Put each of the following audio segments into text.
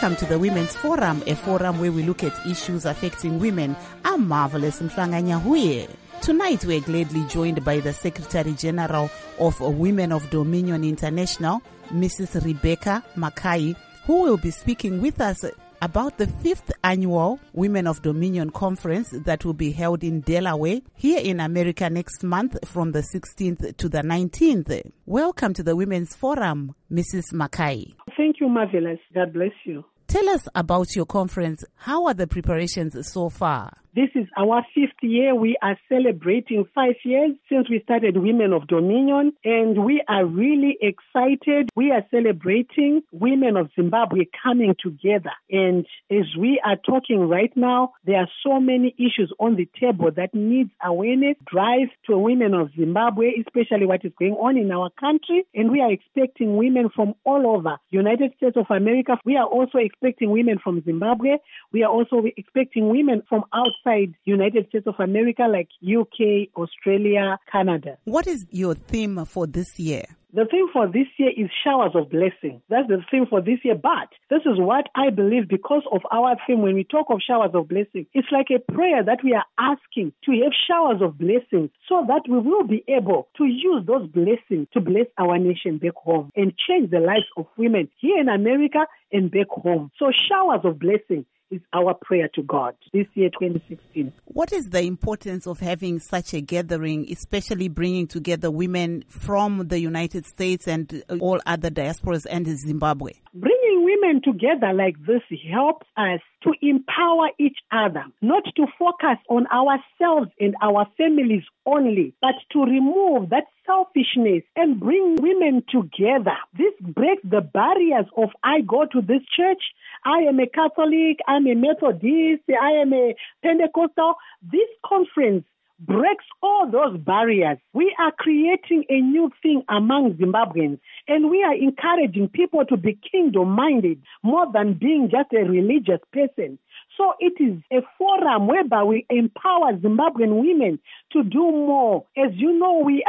Welcome to the Women's Forum, a forum where we look at issues affecting women. I'm Marvelous Mhlanganya. Tonight we're gladly joined by the Secretary General of Women of Dominion International, Mrs. Rebecca Mackay, who will be speaking with us about the 5th annual Women of Dominion Conference that will be held in Delaware, here in America next month from the 16th to the 19th. Welcome to the Women's Forum, Mrs. Mackay. Thank you, Marvelous. God bless you. Tell us about your conference. How are the preparations so far? This is our 5th year. We are celebrating 5 years since we started Women of Dominion, and we are really excited. We are celebrating Women of Zimbabwe coming together. And as we are talking right now, there are so many issues on the table that needs awareness, drive to women of Zimbabwe, especially what is going on in our country. And we are expecting women from all over United States of America. We are also expecting women from Zimbabwe. We are also expecting women from outside United States of America, like UK, Australia, Canada. What is your theme for this year? The theme for this year is showers of blessing. That's the theme for this year. But this is what I believe because of our theme. When we talk of showers of blessing, it's like a prayer that we are asking to have showers of blessing so that we will be able to use those blessings to bless our nation back home and change the lives of women here in America and back home. So showers of blessing is our prayer to God this year, 2016. What is the importance of having such a gathering, especially bringing together women from the United States and all other diasporas and Zimbabwe? Bringing women together like this helps us to empower each other, not to focus on ourselves and our families only, but to remove that selfishness and bring women together. This breaks the barriers of I go to this church, I am a Catholic, I'm a Methodist, I am a Pentecostal. This conference breaks all those barriers. We are creating a new thing among Zimbabweans, and we are encouraging people to be kingdom-minded more than being just a religious person. So it is a forum whereby we empower Zimbabwean women to do more. As you know, we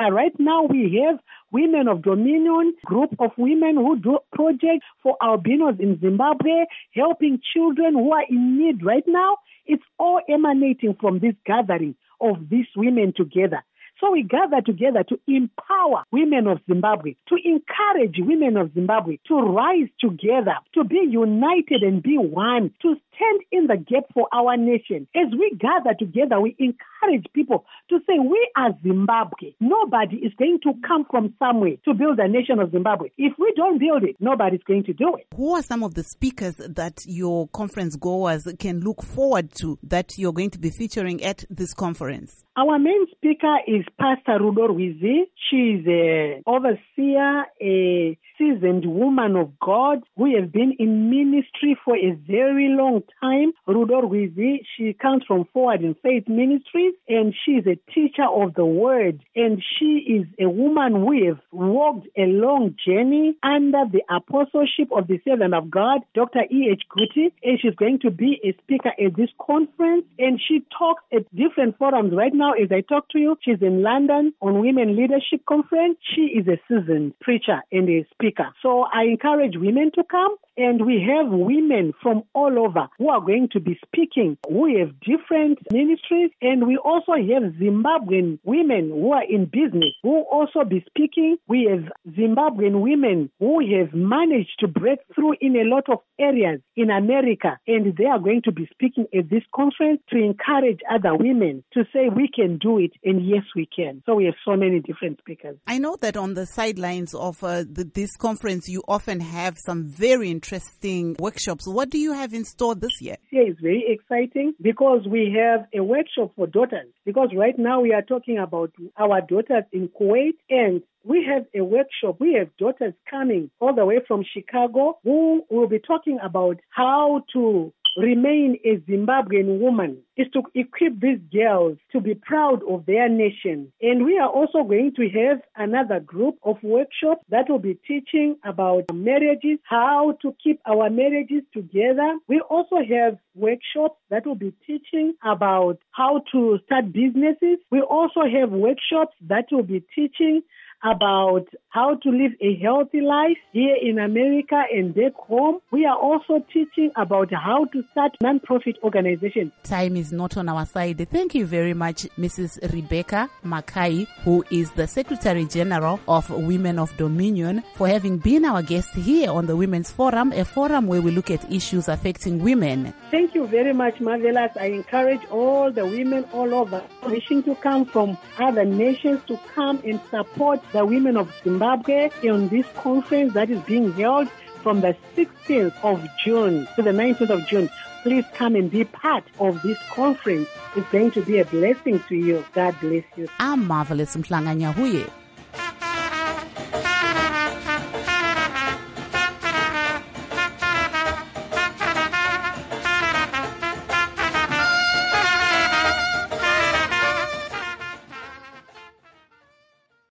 have Women of Dominion, group of women who do projects for albinos in Zimbabwe, helping children who are in need right now. It's all emanating from this gathering of these women together. So we gather together to empower women of Zimbabwe, to encourage women of Zimbabwe to rise together, to be united and be one, to stand in the gap for our nation. As we gather together, we encourage people to say, we are Zimbabwe. Nobody is going to come from somewhere to build a nation of Zimbabwe. If we don't build it, nobody's going to do it. Who are some of the speakers that your conference goers can look forward to that you're going to be featuring at this conference? Our main speaker is Pastor Rudo Rwizi. She is an overseer, a seasoned woman of God who has been in ministry for a very long time. Rudo Rwizi, she comes from Forward in Faith Ministries, and she is a teacher of the Word. And she is a woman who has walked a long journey under the apostleship of the servant of God, Dr. E.H. Kuti, and she's going to be a speaker at this conference. And she talks at different forums right now. As I talk to you, she's in London on Women Leadership Conference. She is a seasoned preacher and a speaker. So I encourage women to come, and we have women from all over who are going to be speaking. We have different ministries, and we also have Zimbabwean women who are in business who will also be speaking. We have Zimbabwean women who have managed to break through in a lot of areas in America, and they are going to be speaking at this conference to encourage other women to say we can do it, and yes, we can. So we have so many different speakers. I know that on the sidelines of this conference, you often have some very interesting workshops. What do you have in store this year? This year is very exciting because we have a workshop for daughters. Because right now we are talking about our daughters in Kuwait, and we have a workshop. We have daughters coming all the way from Chicago who will be talking about how to remain a Zimbabwean woman, is to equip these girls to be proud of their nation. And we are also going to have another group of workshops that will be teaching about marriages, how to keep our marriages together. We also have workshops that will be teaching about how to start businesses. We also have workshops that will be teaching about how to live a healthy life here in America and back home. We are also teaching about how to start non-profit organizations. Time is not on our side. Thank you very much, Mrs. Rebecca Mackay, who is the Secretary General of Women of Dominion, for having been our guest here on the Women's Forum, a forum where we look at issues affecting women. Thank you very much, Marvelous. I encourage all the women all over wishing to come from other nations to come and support the women of Zimbabwe on this conference that is being held from the 16th of June to the 19th of June. Please come and be part of this conference. It's going to be a blessing to you. God bless you. I'm Marvelous Mhlanga Nyahuye.